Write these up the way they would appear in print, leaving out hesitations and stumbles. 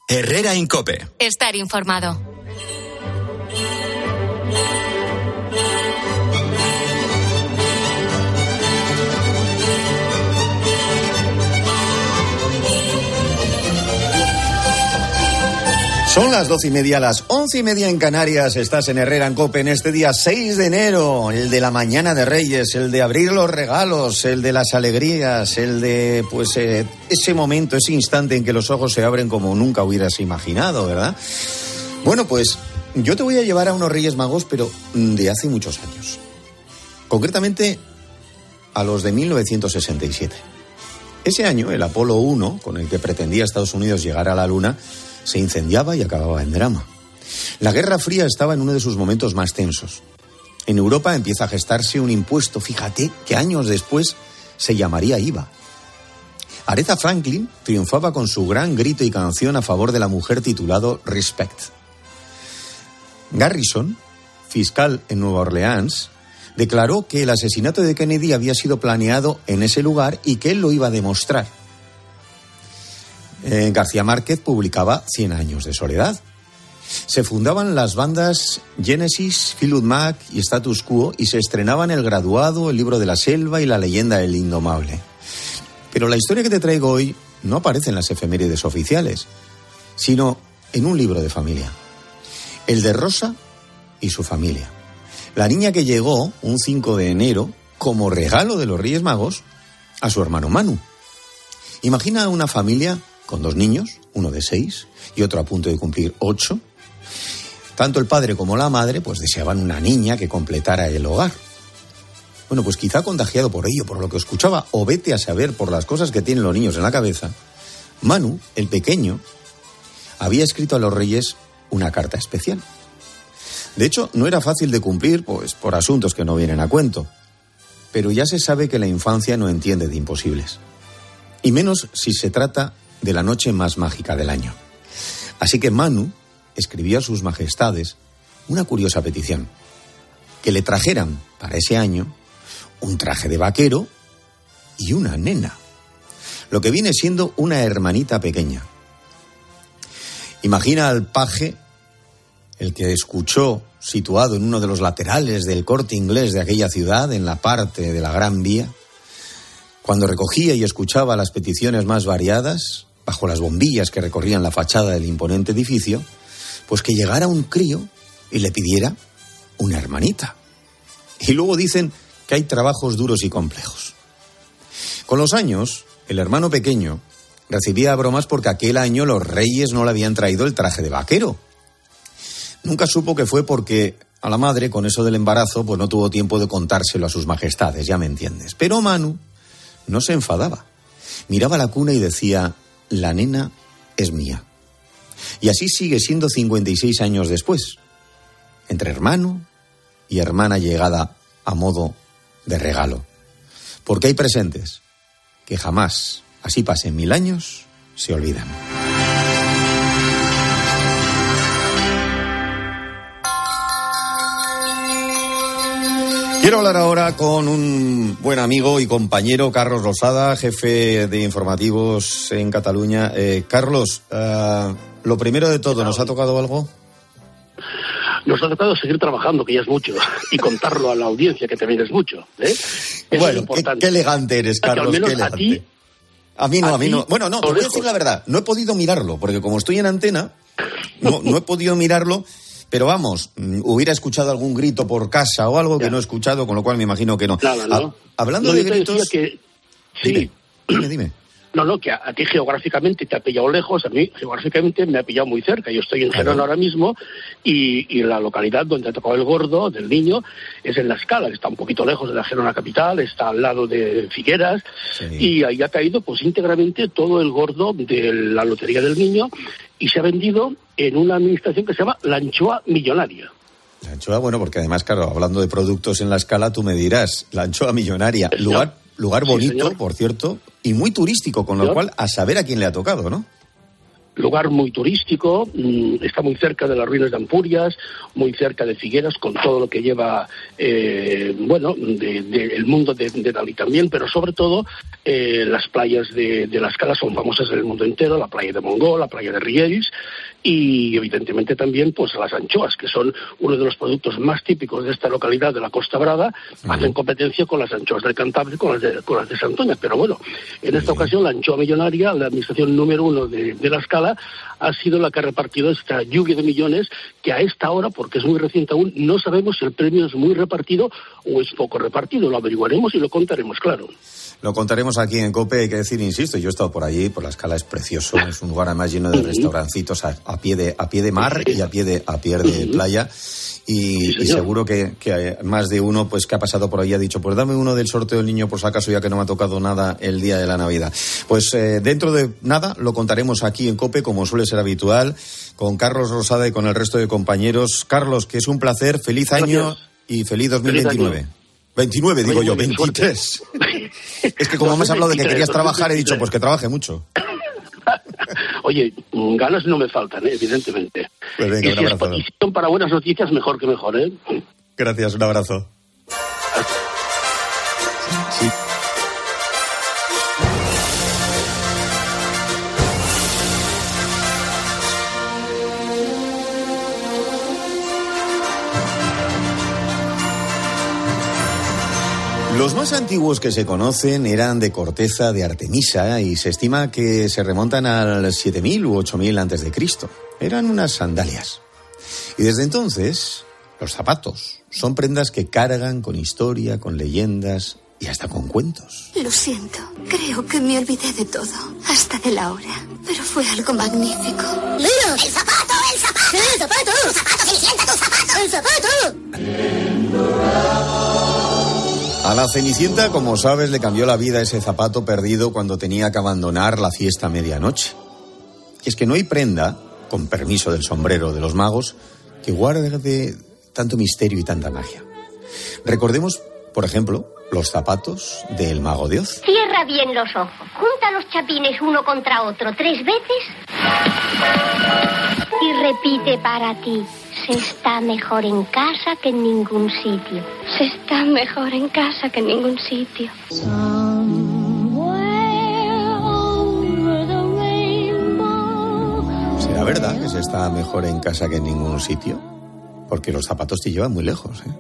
Herrera en COPE. Estar informado. Son las 12:30, las 11:30 en Canarias. Estás en Herrera en COPE en este día 6 de enero, el de la mañana de Reyes, el de abrir los regalos, el de las alegrías, el de, ese momento, ese instante en que los ojos se abren como nunca hubieras imaginado, ¿verdad? Bueno, pues yo te voy a llevar a unos Reyes Magos, pero de hace muchos años. Concretamente, a los de 1967. Ese año, el Apolo 1, con el que pretendía Estados Unidos llegar a la Luna, se incendiaba y acababa en drama. La Guerra Fría estaba en uno de sus momentos más tensos. En Europa empieza a gestarse un impuesto, fíjate, que años después se llamaría IVA. Aretha Franklin triunfaba con su gran grito y canción a favor de la mujer titulado Respect. Garrison, fiscal en Nueva Orleans, declaró que el asesinato de Kennedy había sido planeado en ese lugar y que él lo iba a demostrar. García Márquez publicaba 100 años de soledad. Se fundaban las bandas Genesis, Fleetwood Mac y Status Quo y se estrenaban El Graduado, El Libro de la Selva y La Leyenda del Indomable. Pero la historia que te traigo hoy no aparece en las efemérides oficiales, sino en un libro de familia. El de Rosa y su familia. La niña que llegó un 5 de enero como regalo de los Reyes Magos a su hermano Manu. Imagina una familia con 2 niños, uno de 6 y otro a punto de cumplir 8. Tanto el padre como la madre pues deseaban una niña que completara el hogar. Bueno, pues quizá contagiado por ello, por lo que escuchaba, o vete a saber por las cosas que tienen los niños en la cabeza, Manu, el pequeño, había escrito a los Reyes una carta especial. De hecho, no era fácil de cumplir, pues por asuntos que no vienen a cuento. Pero ya se sabe que la infancia no entiende de imposibles. Y menos si se trata de la noche más mágica del año. Así que Manu escribió a sus majestades una curiosa petición: que le trajeran para ese año un traje de vaquero y una nena, lo que viene siendo una hermanita pequeña. Imagina al paje, el que escuchó situado en uno de los laterales del Corte Inglés de aquella ciudad, en la parte de la Gran Vía, cuando recogía y escuchaba las peticiones más variadas, bajo las bombillas que recorrían la fachada del imponente edificio, pues que llegara un crío y le pidiera una hermanita. Y luego dicen que hay trabajos duros y complejos. Con los años, el hermano pequeño recibía bromas porque aquel año los Reyes no le habían traído el traje de vaquero. Nunca supo que fue porque a la madre, con eso del embarazo, pues no tuvo tiempo de contárselo a sus majestades, ya me entiendes. Pero Manu no se enfadaba. Miraba la cuna y decía: la nena es mía. Y así sigue siendo 56 años después, entre hermano y hermana llegada a modo de regalo. Porque hay presentes que jamás, así pasen 1000 años, se olvidan. Quiero hablar ahora con un buen amigo y compañero, Carlos Losada, jefe de informativos en Cataluña. Carlos, lo primero de todo, ¿nos ha tocado algo? Nos ha tocado seguir trabajando, que ya es mucho, y contarlo a la audiencia, que también es mucho. Bueno, qué elegante eres, Carlos, qué elegante. A mí no. Bueno, no, te voy a decir la verdad, no he podido mirarlo, porque como estoy en antena, no he podido mirarlo. Pero vamos, hubiera escuchado algún grito por casa o algo que no he escuchado, con lo cual me imagino que no. Nada, ¿no? Hablando de gritos... Sí. Dime. No, que a ti geográficamente te ha pillado lejos, a mí geográficamente me ha pillado muy cerca. Yo estoy en Gerona ahora mismo y la localidad donde ha tocado el gordo del niño es en La Escala, que está un poquito lejos de la Gerona capital, está al lado de Figueras, y ahí ha caído pues íntegramente todo el gordo de la lotería del niño y se ha vendido en una administración que se llama La Anchoa Millonaria. La anchoa, bueno, porque además, claro, hablando de productos en La Escala, tú me dirás, La Anchoa Millonaria, lugar bonito, sí, por cierto, y muy turístico, con lo cual a saber a quién le ha tocado, ¿no? lugar muy turístico, está muy cerca de las ruinas de Ampurias, muy cerca de Figueras, con todo lo que lleva, el mundo de Dalí también, pero sobre todo las playas de La Scala son famosas en el mundo entero, la playa de Montgó, la playa de Rieris, y evidentemente también pues las anchoas, que son uno de los productos más típicos de esta localidad de la Costa Brava, hacen competencia con las anchoas del Cantábrico, con las de Santoña, pero bueno, en esta ocasión la anchoa millonaria, la administración número 1 de La Scala, ha sido la que ha repartido esta lluvia de millones, que a esta hora, porque es muy reciente aún, no sabemos si el premio es muy repartido o es poco repartido, lo averiguaremos y lo contaremos, claro. Lo contaremos aquí en COPE, hay que decir, insisto, yo he estado por allí, por La Scala, es precioso, es un lugar además lleno de restaurancitos a pie de mar y a pie de playa, y seguro que más de uno pues que ha pasado por ahí ha dicho, pues dame uno del sorteo del niño por si acaso, ya que no me ha tocado nada el día de la Navidad. Pues dentro de nada lo contaremos aquí en COPE, como suele ser habitual, con Carlos Rosada y con el resto de compañeros. Carlos, que es un placer, feliz año. Gracias. Y feliz 2029. Feliz 29, digo yo, 23. Es que como me has hablado de que querías trabajar, he dicho, pues que trabaje mucho. Oye, ganas no me faltan, evidentemente. Pues venga, y si es petición para buenas noticias, mejor que mejor, ¿eh? Gracias, un abrazo. Sí. Los más antiguos que se conocen eran de corteza de Artemisa y se estima que se remontan al 7000 u 8000 antes de Cristo. Eran unas sandalias. Y desde entonces, los zapatos son prendas que cargan con historia, con leyendas y hasta con cuentos. Lo siento, creo que me olvidé de todo, hasta de la hora, pero fue algo magnífico. ¡Mira! ¡El zapato! ¡El zapato! ¡El zapato! ¡Tu zapato, Cenicienta, tu zapato! ¡El zapato! A la Cenicienta, como sabes, le cambió la vida ese zapato perdido cuando tenía que abandonar la fiesta a medianoche. Y es que no hay prenda, con permiso del sombrero de los magos, que guarde tanto misterio y tanta magia. Recordemos, por ejemplo, los zapatos del Mago de Oz. Cierra bien los ojos, junta los chapines uno contra otro 3 veces y repite para ti. Se está mejor en casa que en ningún sitio. Se está mejor en casa que en ningún sitio. ¿Será verdad que se está mejor en casa que en ningún sitio? Porque los zapatos te llevan muy lejos, ¿eh?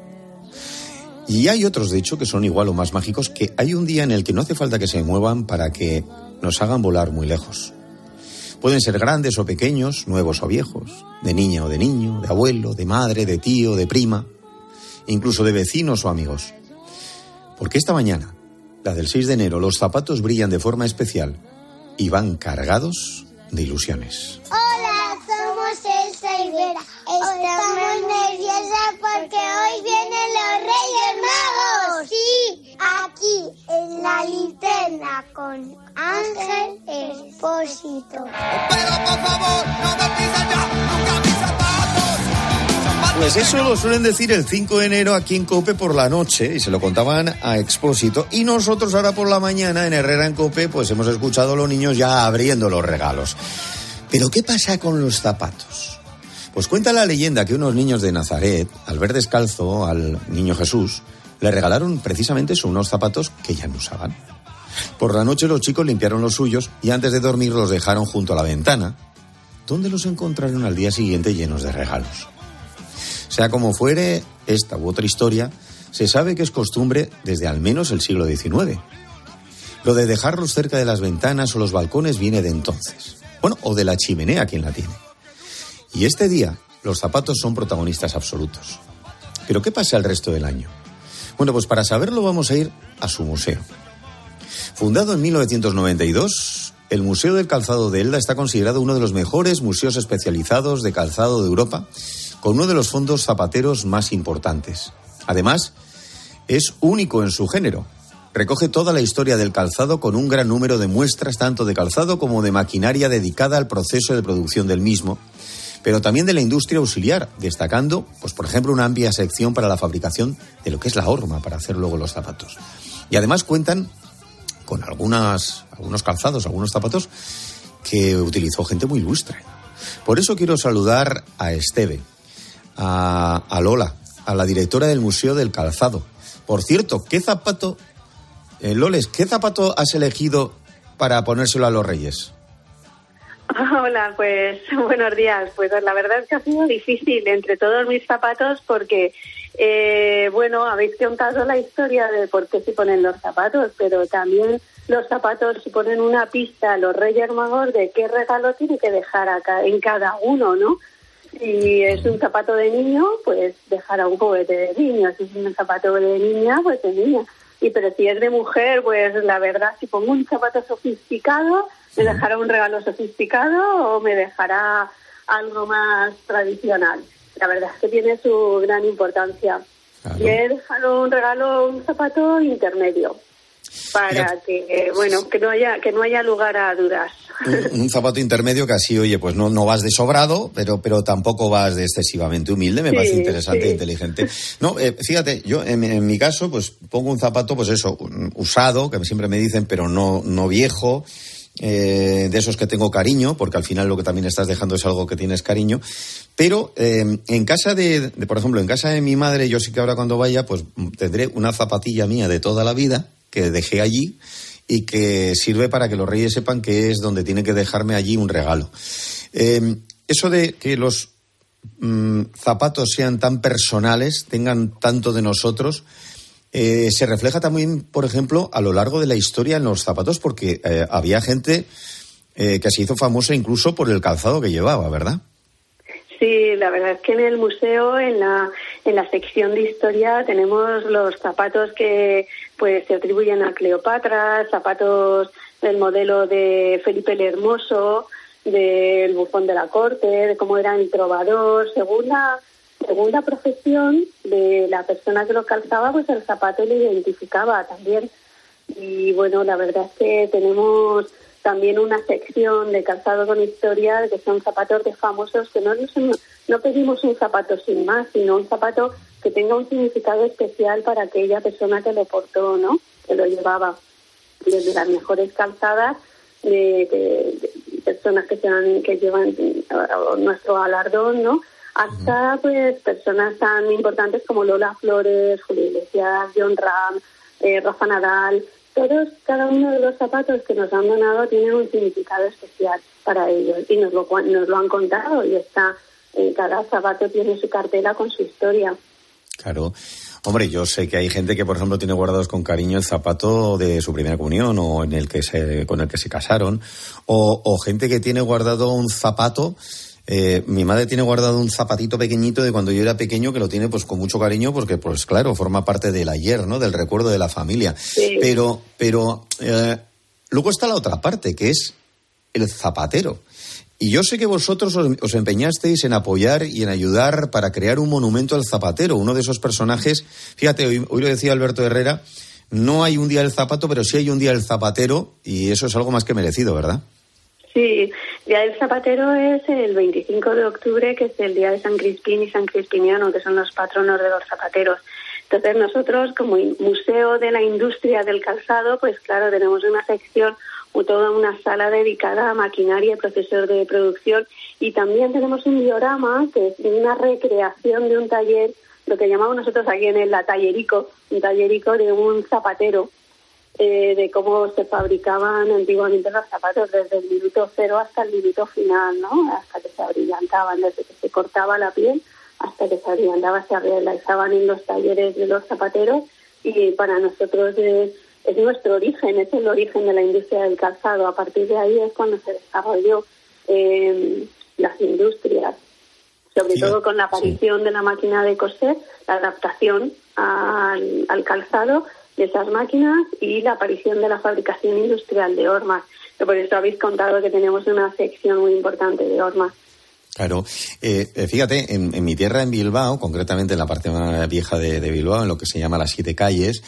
Y hay otros, de hecho, que son igual o más mágicos, que hay un día en el que no hace falta que se muevan para que nos hagan volar muy lejos. Pueden ser grandes o pequeños, nuevos o viejos, de niña o de niño, de abuelo, de madre, de tío, de prima, incluso de vecinos o amigos. Porque esta mañana, la del 6 de enero, los zapatos brillan de forma especial y van cargados de ilusiones. Hola, somos Elsa y Vera. Estamos nerviosas porque hoy vienen los Reyes Magos. Sí, aquí en la linterna con Ángel Expósito. Pero por favor, no me pises ya, nunca mis zapatos. Pues eso lo suelen decir el 5 de enero aquí en COPE por la noche y se lo contaban a Expósito. Y nosotros ahora por la mañana en Herrera en COPE pues hemos escuchado a los niños ya abriendo los regalos. ¿Pero qué pasa con los zapatos? Pues cuenta la leyenda que unos niños de Nazaret, al ver descalzo al niño Jesús, le regalaron precisamente unos zapatos que ya no usaban. Por la noche los chicos limpiaron los suyos y antes de dormir los dejaron junto a la ventana, donde los encontraron al día siguiente llenos de regalos. Sea como fuere, esta u otra historia, se sabe que es costumbre desde al menos el siglo XIX. Lo de dejarlos cerca de las ventanas o los balcones viene de entonces. Bueno, o de la chimenea, quien la tiene. Y este día, los zapatos son protagonistas absolutos. ¿Pero qué pasa el resto del año? Bueno, pues para saberlo vamos a ir a su museo. Fundado en 1992, el Museo del Calzado de Elda está considerado uno de los mejores museos especializados de calzado de Europa, con uno de los fondos zapateros más importantes. Además, es único en su género. Recoge toda la historia del calzado con un gran número de muestras tanto de calzado como de maquinaria dedicada al proceso de producción del mismo, pero también de la industria auxiliar, destacando, pues por ejemplo, una amplia sección para la fabricación de lo que es la horma para hacer luego los zapatos. Y además cuentan con algunos calzados, algunos zapatos que utilizó gente muy ilustre. Por eso quiero saludar a Esteve, a Lola, a la directora del Museo del Calzado. Por cierto, ¿qué zapato, Loles, qué zapato has elegido para ponérselo a los Reyes? Hola, pues buenos días. Pues la verdad es que ha sido difícil entre todos mis zapatos porque, habéis contado la historia de por qué se ponen los zapatos, pero también los zapatos suponen una pista a los Reyes Magos de qué regalo tiene que dejar en cada uno, ¿no? Si es un zapato de niño, pues dejará un juguete de niño. Si es un zapato de niña, pues de niña. Pero si es de mujer, pues la verdad, si pongo un zapato sofisticado, ¿me dejará un regalo sofisticado o me dejará algo más tradicional? La verdad es que tiene su gran importancia. Claro. Y he dejado un zapato intermedio para que no haya lugar a dudas. Un zapato intermedio que así, oye, pues no vas de sobrado, pero tampoco vas de excesivamente humilde. Me parece interesante e inteligente. No, fíjate, yo en mi caso, pues pongo un zapato, pues eso, usado, que siempre me dicen, pero no viejo. De esos que tengo cariño, porque al final lo que también estás dejando es algo que tienes cariño, pero en casa por ejemplo, en casa de mi madre, yo sí que ahora cuando vaya, pues tendré una zapatilla mía de toda la vida, que dejé allí, y que sirve para que los Reyes sepan que es donde tienen que dejarme allí un regalo. Eso de que los zapatos sean tan personales, tengan tanto de nosotros, se refleja también, por ejemplo, a lo largo de la historia en los zapatos, porque había gente que se hizo famosa incluso por el calzado que llevaba, ¿verdad? Sí, la verdad es que en el museo, en la sección de historia, tenemos los zapatos que pues se atribuyen a Cleopatra, zapatos del modelo de Felipe el Hermoso, del bufón de la corte, de cómo era el trovador, según la profesión de la persona que lo calzaba, pues el zapato le identificaba también. Y bueno, la verdad es que tenemos también una sección de calzado con historia, que son zapatos de famosos, que no pedimos un zapato sin más, sino un zapato que tenga un significado especial para aquella persona que lo portó, ¿no? Que lo llevaba. Desde las mejores calzadas de personas que llevan nuestro galardón, ¿no? Hasta pues personas tan importantes como Lola Flores, Julio Iglesias, John Ram, Rafa Nadal. Cada uno de los zapatos que nos han donado tienen un significado especial para ellos y nos lo han contado, y cada zapato tiene su cartela con su historia. Claro. Hombre, yo sé que hay gente que, por ejemplo, tiene guardados con cariño el zapato de su primera comunión o con el que se casaron, o gente que tiene guardado un zapato. Mi madre tiene guardado un zapatito pequeñito de cuando yo era pequeño, que lo tiene pues con mucho cariño, porque pues claro, forma parte del ayer, ¿no? Del recuerdo de la familia. Sí. Pero luego está la otra parte, que es el zapatero. Y yo sé que vosotros os empeñasteis en apoyar y en ayudar para crear un monumento al zapatero, uno de esos personajes. Fíjate, hoy lo decía Alberto Herrera, no hay un día del zapato, pero sí hay un día del zapatero, y eso es algo más que merecido, ¿verdad? Sí, el Día del Zapatero es el 25 de octubre, que es el día de San Crispín y San Crispiniano, que son los patronos de los zapateros. Entonces nosotros, como Museo de la Industria del Calzado, pues claro, tenemos una sección o toda una sala dedicada a maquinaria y procesos de producción, y también tenemos un diorama que es una recreación de un taller, lo que llamamos nosotros aquí en la tallerico, un tallerico de un zapatero, de cómo se fabricaban antiguamente los zapatos desde el minuto cero hasta el minuto final, ¿no? Hasta que se abrillantaban, desde que se cortaba la piel hasta que se abrillantaba, se realizaban en los talleres de los zapateros, y para nosotros es nuestro origen, es el origen de la industria del calzado. A partir de ahí es cuando se desarrolló las industrias, sobre todo con la aparición de la máquina de coser, la adaptación al calzado de esas máquinas y la aparición de la fabricación industrial de hormas. Por eso habéis contado que tenemos una sección muy importante de hormas. Claro. Fíjate, en mi tierra, en Bilbao, concretamente en la parte más vieja de Bilbao, en lo que se llama las 7 calles,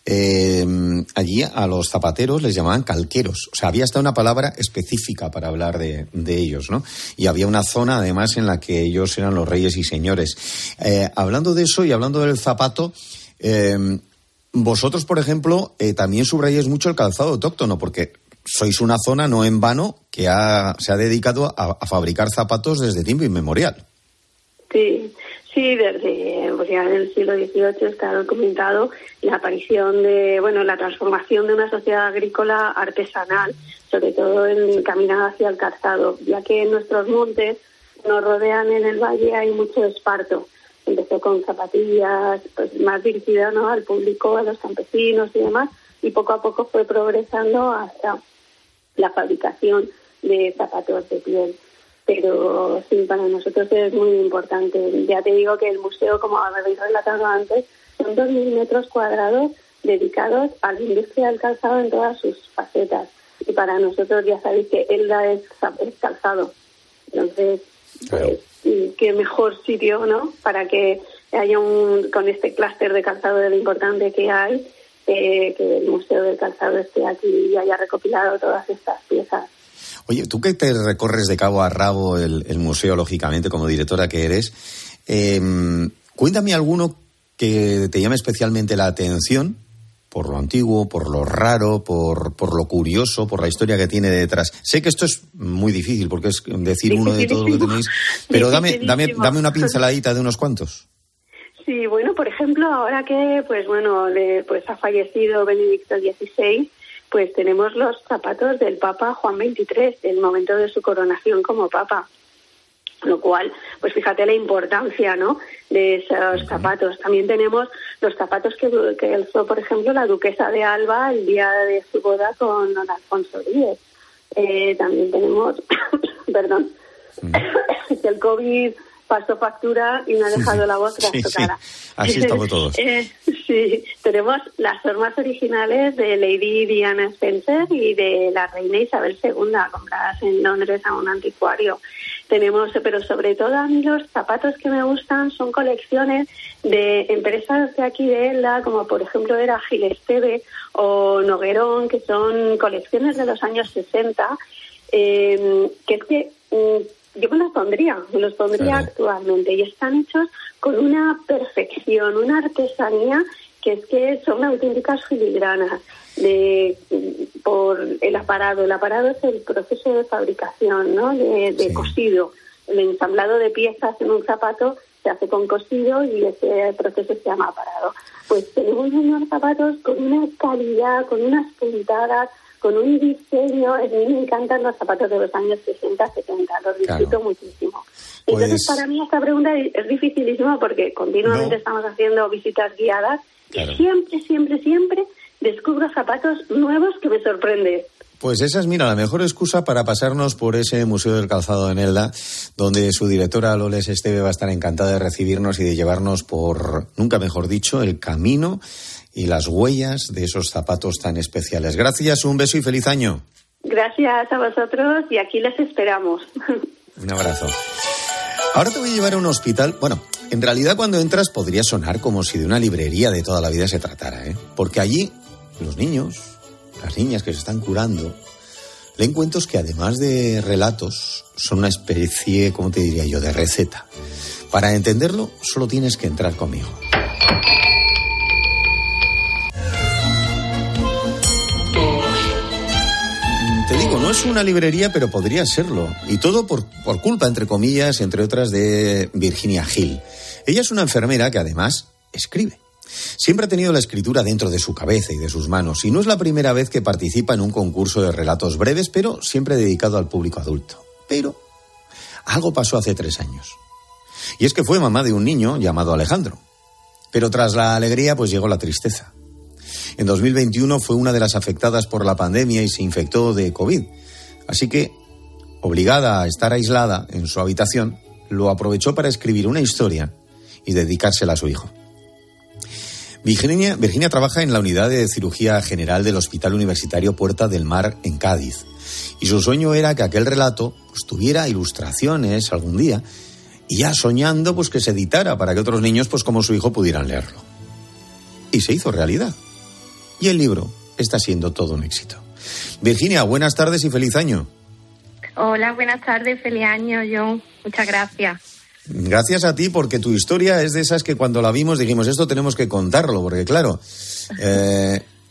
allí a los zapateros les llamaban calqueros. O sea, había hasta una palabra específica para hablar de ellos, ¿no? Y había una zona, además, en la que ellos eran los reyes y señores. Hablando de eso y hablando del zapato, vosotros, por ejemplo, también subrayáis mucho el calzado autóctono, porque sois una zona, no en vano, que se ha dedicado a fabricar zapatos desde tiempo inmemorial. Sí, desde pues ya en el siglo XVIII está documentado la aparición la transformación de una sociedad agrícola artesanal, sobre todo encaminada hacia el calzado, ya que en nuestros montes nos rodean en el valle hay mucho esparto. Empezó con zapatillas pues más dirigidas, ¿no?, al público, a los campesinos y demás, y poco a poco fue progresando hasta la fabricación de zapatos de piel. Pero sí, para nosotros es muy importante. Ya te digo que el museo, como habéis relatado antes, son 2.000 metros cuadrados dedicados a la industria del calzado en todas sus facetas. Y para nosotros ya sabéis que Elda es calzado. Entonces, claro, qué mejor sitio, ¿no?, para que haya con este clúster de calzado de lo importante que hay, que el Museo del Calzado esté aquí y haya recopilado todas estas piezas. Oye, tú que te recorres de cabo a rabo el museo, lógicamente, como directora que eres, cuéntame alguno que te llame especialmente la atención, por lo antiguo, por lo raro, por lo curioso, por la historia que tiene detrás. Sé que esto es muy difícil, porque es decir uno de todo lo que tenéis, pero dame una pinceladita de unos cuantos. Sí, bueno, por ejemplo, ahora que ha fallecido Benedicto XVI, pues tenemos los zapatos del Papa Juan XXIII, el momento de su coronación como Papa. Lo cual, pues fíjate la importancia, ¿no?, de esos zapatos. También tenemos los zapatos que usó, por ejemplo, la duquesa de Alba el día de su boda con don Alfonso X. También tenemos, perdón, que el COVID pasó factura y me ha dejado la voz trastocada. Sí. Así estamos todos. Sí, tenemos las formas originales de Lady Diana Spencer y de la reina Isabel II, compradas en Londres a un anticuario. Tenemos, pero sobre todo a mí los zapatos que me gustan son colecciones de empresas de aquí de Elda, como por ejemplo era Gil Esteve o Noguerón, que son colecciones de los años 60, que es que yo me los pondría claro, actualmente, y están hechos con una perfección, una artesanía que son auténticas filigranas por el aparado. El aparado es el proceso de fabricación, ¿no?, de cosido. El ensamblado de piezas en un zapato se hace con cosido y ese proceso se llama aparado. Pues tenemos unos zapatos con una calidad, con unas puntadas, con un diseño. A mí me encantan los zapatos de los años 60, 70, los disfruto muchísimo. Entonces, para mí esta pregunta es dificilísima porque continuamente estamos haciendo visitas guiadas y siempre descubro zapatos nuevos que me sorprenden. Pues esa es, la mejor excusa para pasarnos por ese Museo del Calzado en Elda, donde su directora Loles Esteve va a estar encantada de recibirnos y de llevarnos por, nunca mejor dicho, el camino y las huellas de esos zapatos tan especiales. Gracias, un beso y feliz año. Gracias a vosotros y aquí les esperamos. Un abrazo. Ahora te voy a llevar a un hospital. Bueno, en realidad cuando entras podría sonar como si de una librería de toda la vida se tratara, porque allí los niños, las niñas que se están curando, leen cuentos que además de relatos son una especie, ¿cómo te diría yo?, de receta. Para entenderlo solo tienes que entrar conmigo. Te digo, no es una librería, pero podría serlo. Y todo por culpa, entre comillas, entre otras, de Virginia Gil. Ella es una enfermera que además escribe. Siempre ha tenido la escritura dentro de su cabeza y de sus manos, y no es la primera vez que participa en un concurso de relatos breves, pero siempre dedicado al público adulto. Pero algo pasó hace 3 años. Y es que fue mamá de un niño llamado Alejandro. Pero tras la alegría, pues llegó la tristeza. En 2021 fue una de las afectadas por la pandemia y se infectó de COVID. Así que, obligada a estar aislada en su habitación, lo aprovechó para escribir una historia y dedicársela a su hijo. Virginia trabaja en la unidad de cirugía general del Hospital Universitario Puerta del Mar en Cádiz. Y su sueño era que aquel relato pues, tuviera ilustraciones algún día y ya soñando pues, que se editara para que otros niños pues, como su hijo pudieran leerlo. Y se hizo realidad. Y el libro está siendo todo un éxito. Virginia, buenas tardes y feliz año. Hola, buenas tardes, feliz año, John. Muchas gracias. Gracias a ti, porque tu historia es de esas que cuando la vimos dijimos, esto tenemos que contarlo, porque claro,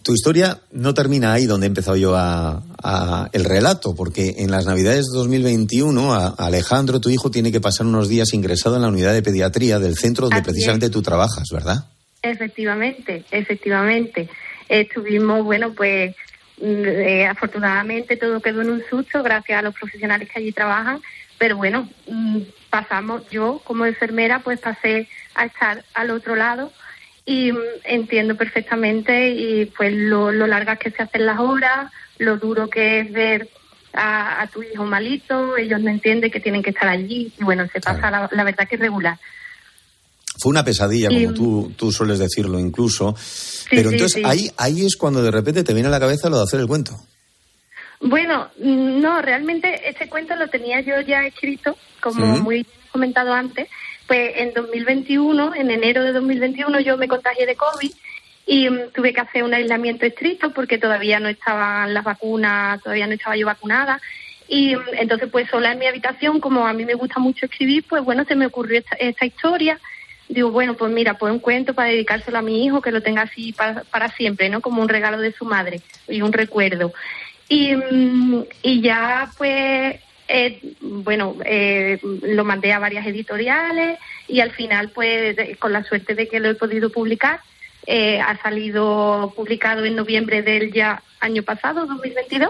Tu historia no termina ahí donde he empezado yo el relato, porque en las Navidades de 2021 Alejandro, tu hijo, tiene que pasar unos días ingresado en la unidad de pediatría del centro donde precisamente tú trabajas, ¿verdad? Efectivamente. Estuvimos, bueno, pues afortunadamente todo quedó en un susto gracias a los profesionales que allí trabajan, pero bueno, yo como enfermera pues pasé a estar al otro lado y entiendo perfectamente y pues lo largas que se hacen las horas, lo duro que es ver a tu hijo malito, ellos no entienden que tienen que estar allí y bueno, se pasa la verdad que es regular. Fue una pesadilla, como tú sueles decirlo incluso. Pero entonces ahí es cuando de repente te viene a la cabeza lo de hacer el cuento. Bueno, no, realmente este cuento lo tenía yo ya escrito, como muy comentado antes. Pues en 2021, en enero de 2021, yo me contagié de COVID y tuve que hacer un aislamiento estricto porque todavía no estaban las vacunas, todavía no estaba yo vacunada. Y entonces, pues sola en mi habitación, como a mí me gusta mucho escribir, pues bueno, se me ocurrió esta historia. Digo, bueno, pues mira, pues un cuento para dedicárselo a mi hijo, que lo tenga así para siempre, ¿no? Como un regalo de su madre y un recuerdo. Y ya, pues, lo mandé a varias editoriales y al final, pues, con la suerte de que lo he podido publicar, ha salido publicado en noviembre del ya año pasado, 2022.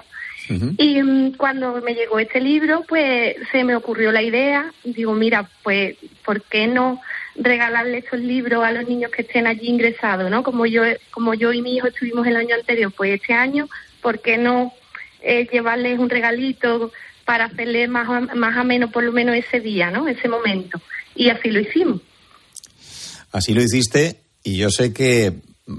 Y cuando me llegó este libro, pues, se me ocurrió la idea. Digo, mira, pues, ¿por qué no regalarle estos libros a los niños que estén allí ingresados, ¿no? Como yo y mi hijo estuvimos el año anterior, pues este año, ¿por qué no llevarles un regalito para hacerle más ameno por lo menos ese día, ¿no? Ese momento. Y así lo hicimos. Así lo hiciste y yo sé que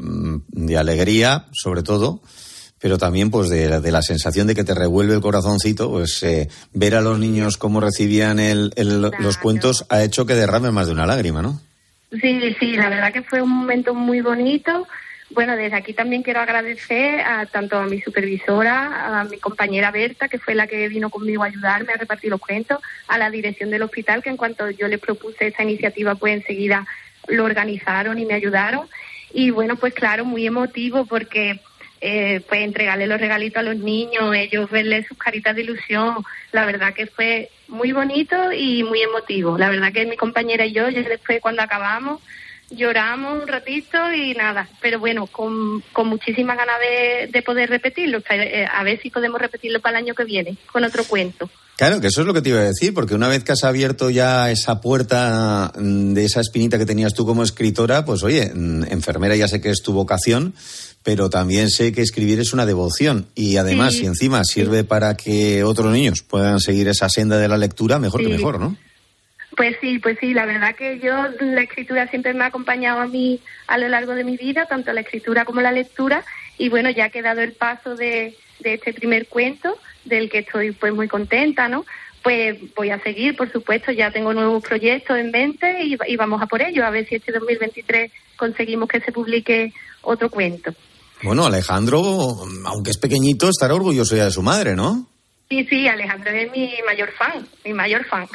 de alegría, sobre todo, pero también pues de la sensación de que te revuelve el corazoncito, pues ver a los niños cómo recibían los cuentos ha hecho que derramen más de una lágrima, ¿no? Sí, la verdad que fue un momento muy bonito. Bueno, desde aquí también quiero agradecer tanto a mi supervisora, a mi compañera Berta, que fue la que vino conmigo a ayudarme a repartir los cuentos, a la dirección del hospital, que en cuanto yo les propuse esta iniciativa, pues enseguida lo organizaron y me ayudaron. Y bueno, pues claro, muy emotivo porque pues entregarle los regalitos a los niños, ellos verles sus caritas de ilusión, la verdad que fue muy bonito y muy emotivo. La verdad que mi compañera y yo, ya después cuando acabamos, lloramos un ratito y nada, pero bueno, con muchísimas ganas de poder repetirlo, a ver si podemos repetirlo para el año que viene, con otro cuento. Claro, que eso es lo que te iba a decir, porque una vez que has abierto ya esa puerta de esa espinita que tenías tú como escritora, pues oye, enfermera ya sé que es tu vocación, pero también sé que escribir es una devoción y además, si encima sirve para que otros niños puedan seguir esa senda de la lectura, mejor que mejor, ¿no? Pues sí, la verdad que la escritura siempre me ha acompañado a mí a lo largo de mi vida, tanto la escritura como la lectura, y bueno, ya que he dado el paso de este primer cuento, del que estoy pues muy contenta, ¿no? Pues voy a seguir, por supuesto, ya tengo nuevos proyectos en mente y vamos a por ello, a ver si este 2023 conseguimos que se publique otro cuento. Bueno, Alejandro, aunque es pequeñito, estará orgulloso ya de su madre, ¿no? Sí, Alejandro es mi mayor fan.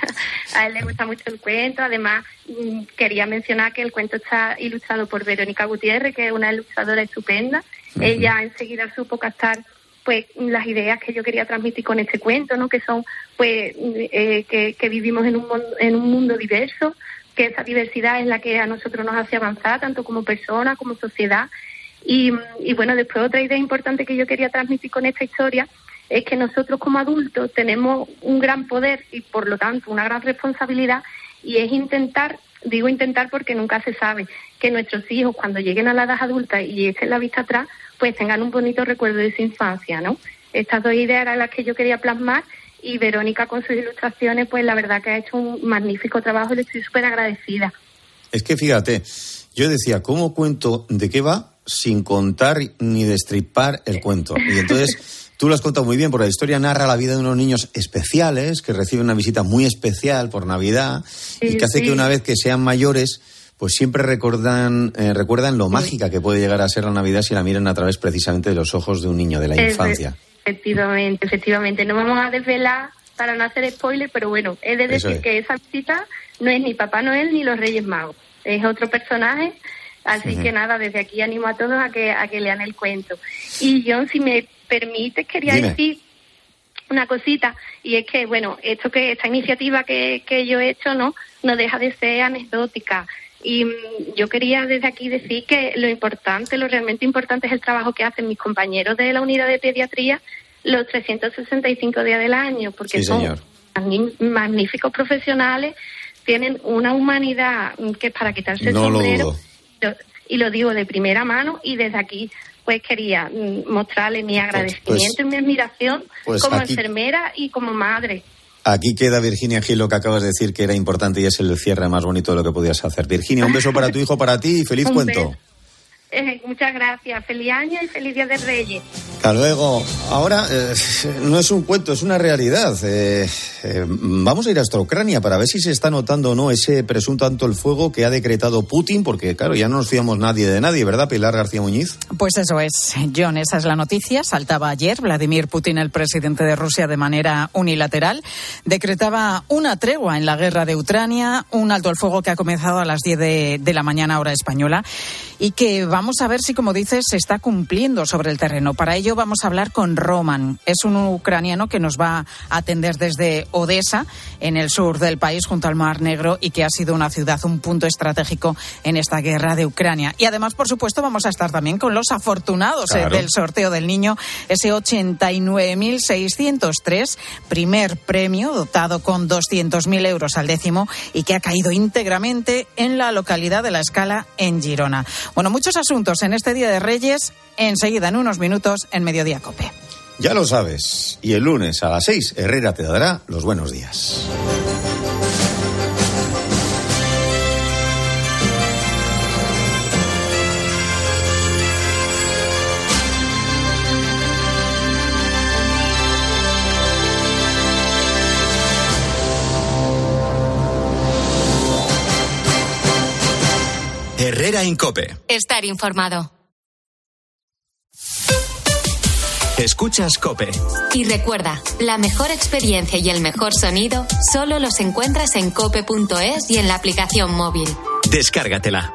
A él le gusta mucho el cuento. Además, quería mencionar que el cuento está ilustrado por Verónica Gutiérrez, que es una ilustradora estupenda. Ella enseguida supo captar pues las ideas que yo quería transmitir con este cuento, ¿no? Que son pues que vivimos en un mundo diverso, que esa diversidad es la que a nosotros nos hace avanzar, tanto como personas, como sociedad. Y bueno, después otra idea importante que yo quería transmitir con esta historia es que nosotros como adultos tenemos un gran poder y por lo tanto una gran responsabilidad, y es intentar porque nunca se sabe, que nuestros hijos cuando lleguen a la edad adulta y echen la vista atrás, pues tengan un bonito recuerdo de su infancia, ¿no? Estas dos ideas eran las que yo quería plasmar y Verónica con sus ilustraciones, pues la verdad que ha hecho un magnífico trabajo y le estoy súper agradecida. Es que fíjate, yo decía, ¿cómo cuento de qué va sin contar ni destripar el cuento? Y entonces tú lo has contado muy bien, porque la historia narra la vida de unos niños especiales que reciben una visita muy especial por Navidad y que hace que una vez que sean mayores, pues siempre recuerdan lo mágica que puede llegar a ser la Navidad si la miran a través precisamente de los ojos de un niño de la infancia. Efectivamente. No vamos a desvelar para no hacer spoiler, pero bueno, he de decir que esa visita no es ni Papá Noel ni los Reyes Magos. Es otro personaje Así que nada, desde aquí animo a todos a que lean el cuento. Y John, si me permites, quería decir una cosita, y es que, bueno, esta iniciativa que yo he hecho no deja de ser anecdótica. Y yo quería desde aquí decir que lo realmente importante es el trabajo que hacen mis compañeros de la unidad de pediatría los 365 días del año, porque son magníficos profesionales, tienen una humanidad que es para quitarse el sombrero, y lo digo de primera mano, y desde aquí pues quería mostrarle mi agradecimiento y mi admiración como enfermera y como madre. Aquí queda, Virginia Gil, lo que acabas de decir, que era importante, y es el cierre más bonito de lo que podías hacer. Virginia, un beso para tu hijo, para ti, y feliz cuento. Muchas gracias. Feliz año y feliz Día de Reyes. Hasta luego. Ahora, no es un cuento, es una realidad. Vamos a ir hasta Ucrania para ver si se está notando o no ese presunto alto el fuego que ha decretado Putin, porque, claro, ya no nos fiamos nadie de nadie, ¿verdad, Pilar García Muñiz? Pues eso es, John, esa es la noticia. Saltaba ayer Vladimir Putin, el presidente de Rusia, de manera unilateral. Decretaba una tregua en la guerra de Ucrania, un alto el fuego que ha comenzado a las 10 de la mañana, hora española, y que vamos a ver si, como dices, se está cumpliendo sobre el terreno. Para ello vamos a hablar con Roman. Es un ucraniano que nos va a atender desde Odesa, en el sur del país, junto al Mar Negro, y que ha sido una ciudad, un punto estratégico en esta guerra de Ucrania. Y además, por supuesto, vamos a estar también con los afortunados del sorteo del niño, ese 89.603, primer premio dotado con 200.000 euros al décimo, y que ha caído íntegramente en la localidad de La Escala, en Girona. Bueno, muchos asuntos en este Día de Reyes, enseguida, en unos minutos, en Mediodía COPE. Ya lo sabes, y el lunes a las 6, Herrera te dará los buenos días. Herrera en COPE. Estar informado. Escuchas COPE. Y recuerda, la mejor experiencia y el mejor sonido solo los encuentras en cope.es y en la aplicación móvil. Descárgatela.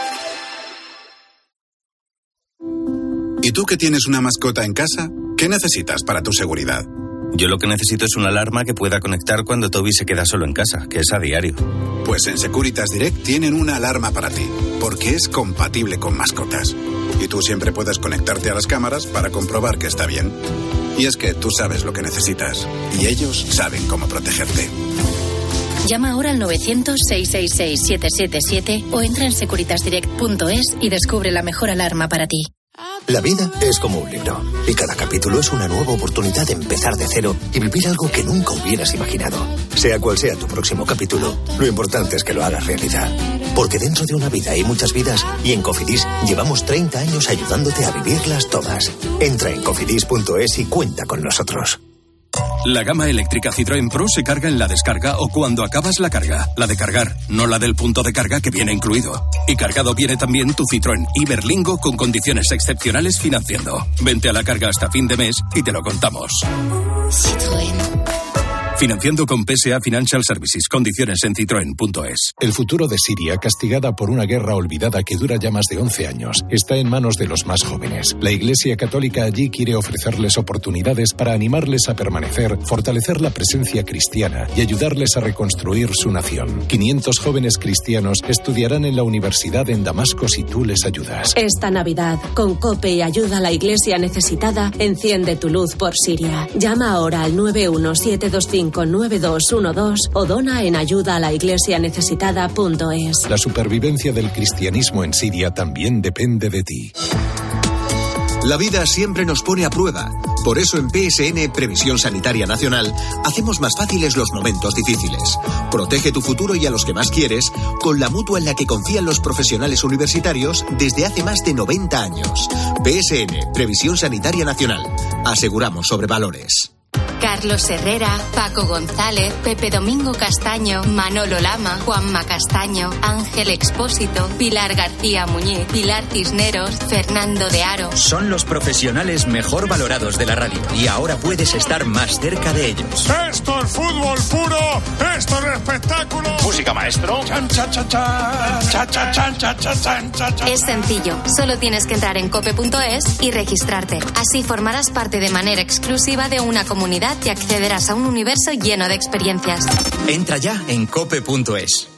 ¿Y tú que tienes una mascota en casa? ¿Qué necesitas para tu seguridad? Yo lo que necesito es una alarma que pueda conectar cuando Toby se queda solo en casa, que es a diario. Pues en Securitas Direct tienen una alarma para ti, porque es compatible con mascotas. Y tú siempre puedes conectarte a las cámaras para comprobar que está bien. Y es que tú sabes lo que necesitas, y ellos saben cómo protegerte. Llama ahora al 900-666-777 o entra en securitasdirect.es y descubre la mejor alarma para ti. La vida es como un libro, y cada capítulo es una nueva oportunidad de empezar de cero y vivir algo que nunca hubieras imaginado. Sea cual sea tu próximo capítulo, lo importante es que lo hagas realidad. Porque dentro de una vida hay muchas vidas, y en Cofidis llevamos 30 años ayudándote a vivirlas todas. Entra en cofidis.es y cuenta con nosotros. La gama eléctrica Citroën Pro se carga en la descarga o cuando acabas la carga. La de cargar, no la del punto de carga que viene incluido. Y cargado viene también tu Citroën Iberlingo con condiciones excepcionales financiando. Vente a la carga hasta fin de mes y te lo contamos. Citroën. Financiando con PSA Financial Services. Condiciones en citroen.es. El futuro de Siria, castigada por una guerra olvidada que dura ya más de 11 años, está en manos de los más jóvenes. La Iglesia Católica allí quiere ofrecerles oportunidades para animarles a permanecer, fortalecer la presencia cristiana y ayudarles a reconstruir su nación. 500 jóvenes cristianos estudiarán en la universidad en Damasco si tú les ayudas. Esta Navidad, con COPE y ayuda a la Iglesia necesitada, enciende tu luz por Siria. Llama ahora al 91725 9212 o dona en ayudaalaiglesianecesitada.es. La supervivencia del cristianismo en Siria también depende de ti. La vida siempre nos pone a prueba. Por eso en PSN, Previsión Sanitaria Nacional, hacemos más fáciles los momentos difíciles. Protege tu futuro y a los que más quieres con la mutua en la que confían los profesionales universitarios desde hace más de 90 años. PSN, Previsión Sanitaria Nacional. Aseguramos sobre valores. Carlos Herrera, Paco González, Pepe Domingo Castaño, Manolo Lama, Juanma Castaño, Ángel Expósito, Pilar García Muñiz, Pilar Cisneros, Fernando de Aro. Son los profesionales mejor valorados de la radio y ahora puedes estar más cerca de ellos. Esto es fútbol puro, esto es espectáculo. música, maestro. Es sencillo, solo tienes que entrar en cope.es y registrarte. Así formarás parte de manera exclusiva de una comunidad y accederás a un universo lleno de experiencias. Entra ya en cope.es.